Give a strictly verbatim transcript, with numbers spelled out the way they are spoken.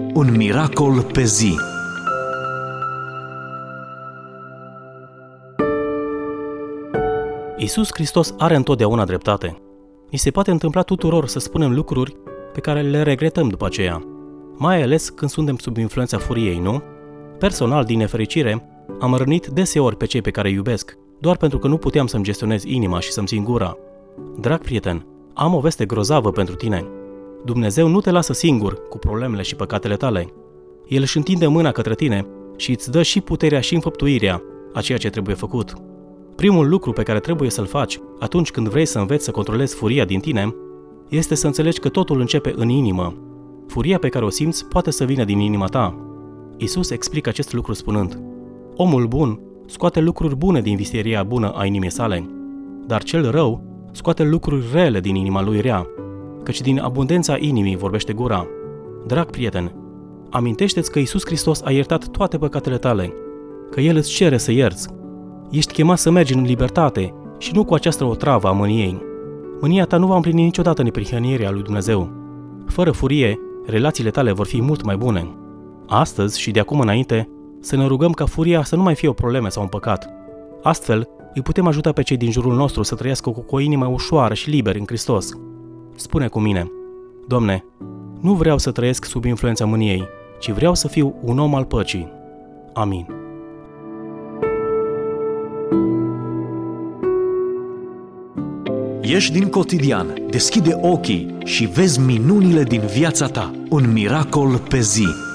Un miracol pe zi. Iisus Hristos are întotdeauna dreptate. Ni se poate întâmpla tuturor să spunem lucruri pe care le regretăm după aceea, mai ales când suntem sub influența furiei, nu? Personal, din nefericire, am rănit deseori pe cei pe care îi iubesc, doar pentru că nu puteam să-mi gestionez inima și să-mi țin gura. Drag prieten, am o veste grozavă pentru tine. Dumnezeu nu te lasă singur cu problemele și păcatele tale. El își întinde mâna către tine și îți dă și puterea și înfăptuirea a ceea ce trebuie făcut. Primul lucru pe care trebuie să-l faci atunci când vrei să înveți să controlezi furia din tine este să înțelegi că totul începe în inimă. Furia pe care o simți poate să vină din inima ta. Iisus explică acest lucru spunând: omul bun scoate lucruri bune din vistieria bună a inimii sale, dar cel rău scoate lucruri rele din inima lui rea, căci din abundența inimii vorbește gura. Drag prieten, amintește-ți că Iisus Hristos a iertat toate păcatele tale, că El îți cere să ierți. Ești chemat să mergi în libertate și nu cu această otravă a mâniei. Mânia ta nu va împlini niciodată neprihănirea lui Dumnezeu. Fără furie, relațiile tale vor fi mult mai bune. Astăzi și de acum înainte, să ne rugăm ca furia să nu mai fie o problemă sau un păcat. Astfel, îi putem ajuta pe cei din jurul nostru să trăiască cu o inimă ușoară și liberă în Hristos. Spune cu mine: Doamne, nu vreau să trăiesc sub influența mâniei, ci vreau să fiu un om al păcii. Amin. Ieși din cotidian, deschide ochii și vezi minunile din viața ta. Un miracol pe zi.